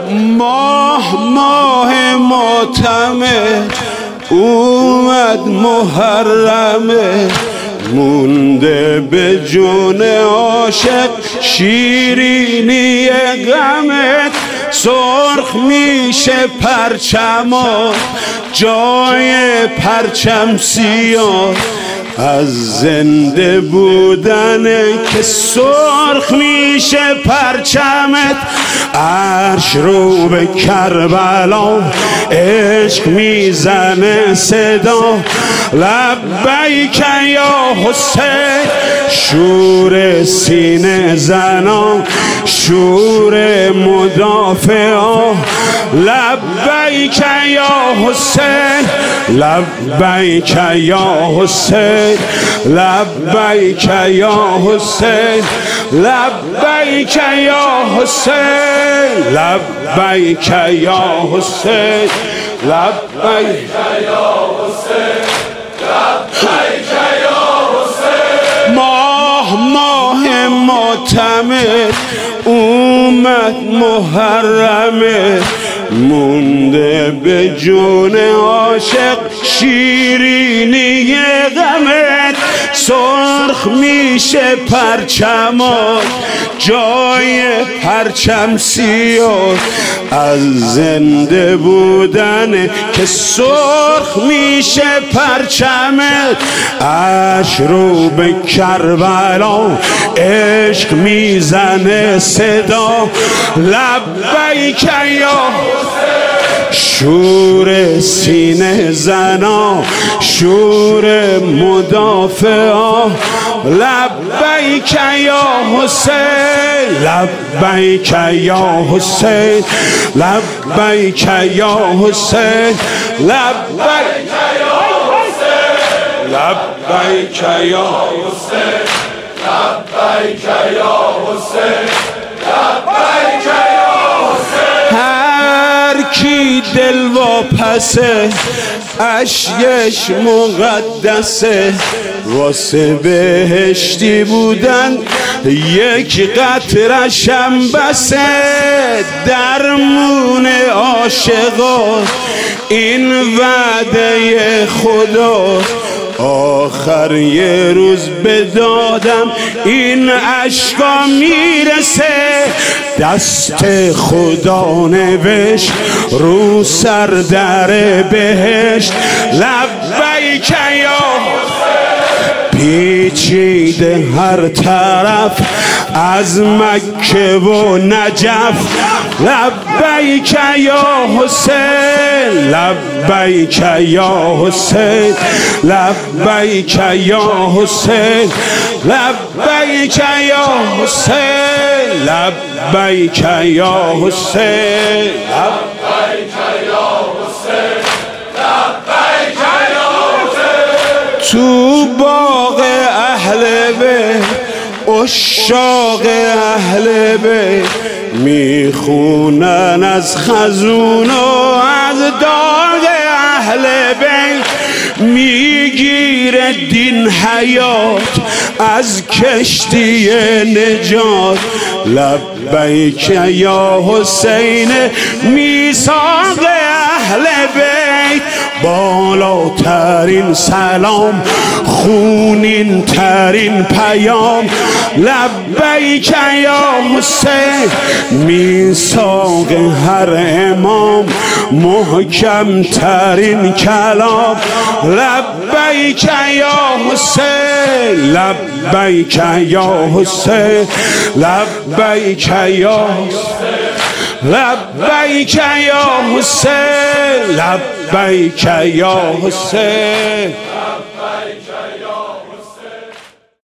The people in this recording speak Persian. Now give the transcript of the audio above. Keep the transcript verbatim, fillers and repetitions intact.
ماه ماه معتمر اومد محرمه، مونده به جون عاشق شیرینی غمت. سرخ میشه پرچمات جای پرچم سیاه، از زنده بودنه که سرخ میشه پرچمت. عرش رو به کربلا عشق میزنه صدا، لبیک یا حسین. شور سینه زنا، شور مدافعا، لبیک یا حسین، لبیک یا حسین، لبیک یا حسین، لبیک یا حسین، لبیک یا حسین، لبیک یا حسین، لبیک یا حسین. ماه ماه معتمر اومد محرمه، مونده به جون عاشق شیرینی غمت. سرخ میشه پرچمات جای پرچم سیاه، از زنده بودن که سرخ میشه پرچمت. عرش رو به کربلا عشق میزنه صدا، لبیک یا شور سینه زنا، شور مدافعا، لبیک یا حسین، لبیک یا حسین، لبیک یا حسین، لبیک یا حسین، لبیک یا حسین، لبیک یا حسین، لبیک یا حسین. هر کی دل واپسه اشیش مقدسه، واسه بهشتی بودن یک قطرشم بسه. درمون عاشقا این وعده خدا، آخر یه روز به دادم این عشقا میرسه. دست خدا نوشت رو سر در بهشت، لبیک یا پیچیده هر طرف از مکه و نجف، لبیک یا حسین، لبیک یا حسین، لبیک یا حسین، لبیک یا حسین، لبیک یا حسین، لبیک یا حسین، لبیک یا حسین. تو باغ اهل بیت عشاق اهل بیت میخونن از خزون و از داغ اهل بیت. میگیره دین حیات از کشتی نجات، لبیک یا حسین، میثاق اهل بیت. بالاترین سلام، خونین ترین پیام، لبیک یا حسین. میثاق هر امام، محکم ترین کلام، لبیک یا حسین، لبیک یا حسین، لبیک یا حسین، لبیک یا حسین، لبیک یا حسین.